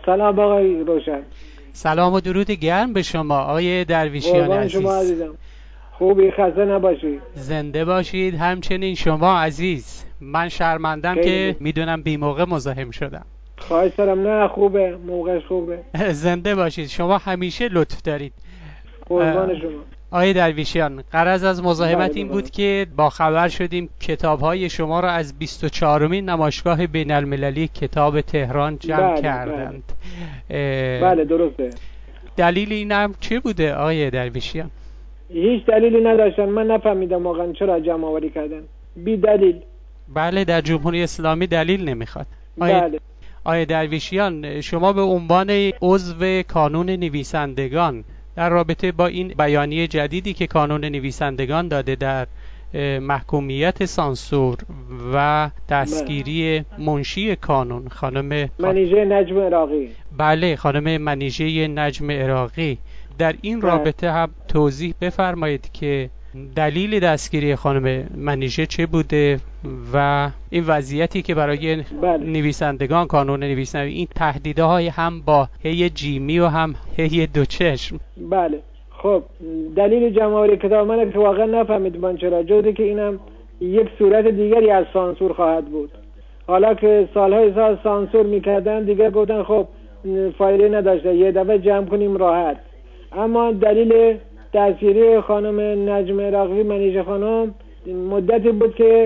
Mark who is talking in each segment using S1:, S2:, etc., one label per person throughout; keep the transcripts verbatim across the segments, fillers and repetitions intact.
S1: سلام آقای روشن.
S2: سلام و درود گرم به شما آقای درویشیان عزیز.
S1: شما عزیزم خوبی؟ خسته نباشید.
S2: زنده باشید. همچنین شما عزیز. من شرمندم که میدونم بی موقع مزاحم شدم.
S1: خواهش دارم. نه خوبه، موقعش خوبه.
S2: زنده باشید. شما همیشه لطف دارید.
S1: قربان شما.
S2: آقای درویشیان، غرض از مزاحمت این بود که با خبر شدیم کتاب‌های شما را از بیست و چهارمین نمایشگاه بین‌المللی کتاب تهران جمع
S1: بله،
S2: کردند.
S1: بله, بله درسته.
S2: دلیل اینم چه بوده آقای درویشیان؟
S1: هیچ دلیلی نداشتن. من نفهمیدم واقعا چرا جمع آوری کردن بی دلیل.
S2: بله، در جمهوری اسلامی دلیل نمیخواد.
S1: بله.
S2: آقای درویشیان، شما به عنوان عضو کانون نویسندگان در رابطه با این بیانیه جدیدی که کانون نویسندگان داده در محکومیت سانسور و دستگیری منشی کانون خانم
S1: منیژه نجم عراقی،
S2: بله خانم منیژه نجم عراقی، در این رابطه هم توضیح بفرمایید که دلیل دستگیری خانم منیژه چه بوده و این وضعیتی که برای
S1: بله.
S2: نویسندگان کانون نویسندگان این تهدیده های هم با هی جیمی و هم هی دو چشم.
S1: بله خب دلیل جمع‌آوری کتاب من که واقعا نفهمید من چرا، جوری که اینم یک صورت دیگری از سانسور خواهد بود. حالا که سالهای سال سانسور میکردن دیگه گفتن خب فایده نداشته یه دفعه جمع کنیم راحت. اما دلیل دستگیری خانم نجم عراقی منیژه خانم مدتی بود که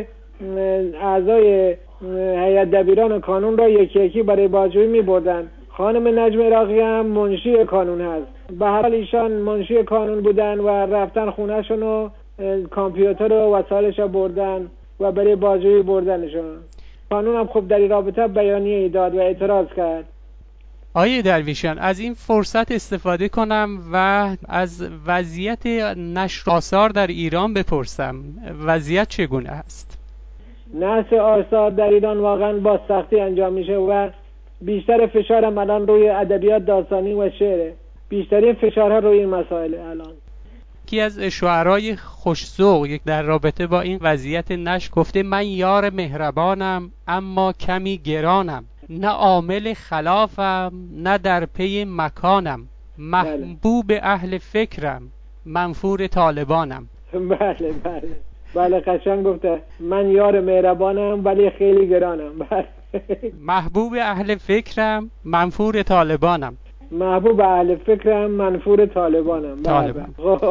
S1: اعضای هیئت دبیران کانون را یکی یکی برای بازجویی می‌بردن. خانم نجم عراقی هم منشی کانون هست. به هر حال ایشان منشی کانون بودن و رفتن خونه‌شون و کامپیوتر و وسایلش رو بردن و برای بازجویی بردنشون. کانون هم خب در این رابطه بیانیه داد و اعتراض کرد.
S2: آقای درویشیان، از این فرصت استفاده کنم و از وضعیت نشر آثار در ایران بپرسم. وضعیت چگونه است؟
S1: نشر آثار در ایران واقعا با سختی انجام میشه و بیشتر فشارم الان روی ادبیات داستانی و شعره. بیشترین فشارها روی این مسائل الان.
S2: یکی از شاعرای خوش‌ذوق یک در رابطه با این وضعیت نشر گفته من یار مهربانم اما کمی گرانم، نه عامل خلافم نه در پی مکانم، محبوب اهل فکرم منفور طالبانم.
S1: بله بله بله قشنگ گفته. من یار مهربانم ولی خیلی گرانم. بله.
S2: محبوب اهل فکرم منفور طالبانم.
S1: محبوب اهل فکرم منفور طالبانم.
S2: طالبان.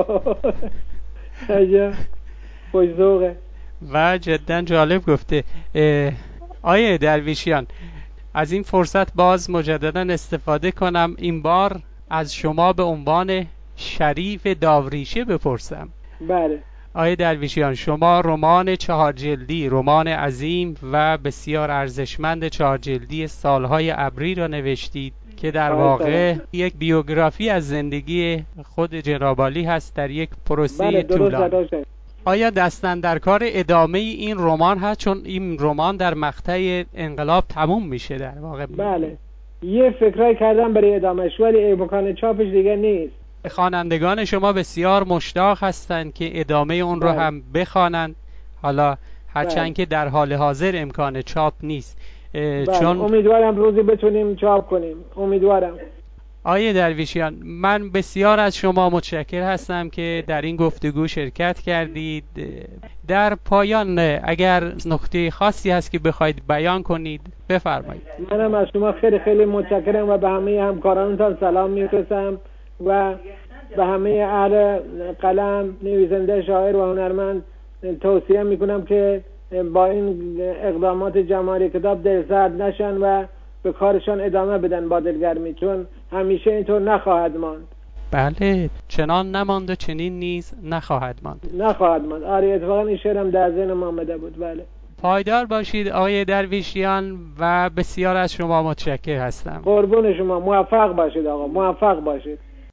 S1: عجب خوش‌ذوقه
S2: و جدا جالب گفته. آیه درویشیان، از این فرصت باز مجددا استفاده کنم این بار از شما به عنوان شریف داوریشه بپرسم.
S1: بله.
S2: آقای درویشیان، شما رمان چهار جلدی، رمان عظیم و بسیار ارزشمند چهار جلدی سالهای ابری را نوشتید که در واقع یک بیوگرافی از زندگی خود جناب عالی هست در یک پروسه طولانی. آیا دستن در کار ادامه این رمان هست؟ چون این رمان در مقطع انقلاب تموم میشه در واقع.
S1: بله یه فکرای کردم برای ادامهش ولی امکان چاپش دیگه نیست.
S2: خوانندگان شما بسیار مشتاق هستند که ادامه اون رو هم بخوانند، حالا هرچند که در حال حاضر امکان چاپ نیست.
S1: چون امیدوارم روزی بتونیم چاپ کنیم. امیدوارم.
S2: آقای درویشیان، من بسیار از شما متشکر هستم که در این گفتگو شرکت کردید. در پایان اگر نکته خاصی هست که بخواید بیان کنید بفرمایید.
S1: منم از شما خیلی خیلی متشکرم و به همه همکارانتان سلام میفرستم و به همه اهل قلم، نویسنده، شاعر و هنرمند توصیه میکنم که با این اقدامات جمع‌آوری کتاب دلسرد نشن و به کارشان ادامه بدن با دلگرمی، چون همیشه اینطور نخواهد ماند.
S2: بله چنان نماند و چنین نیز نخواهد ماند.
S1: نخواهد ماند. آره اتفاقا این شعرم در ذهن ما آمده بود. بله.
S2: پایدار باشید آقای درویشیان و بسیار از شما متشکر هستم.
S1: قربون شما. موفق باشید آقا. موفق باشید.